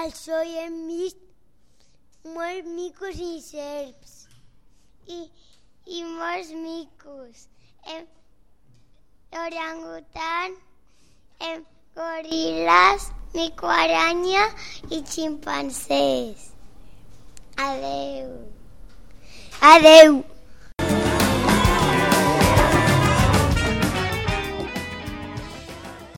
al zoo i hem vist molts micos i serps i molts micos. Orangutan, goril·les, micoaranya i ximpanzés. Adeu. Adeu.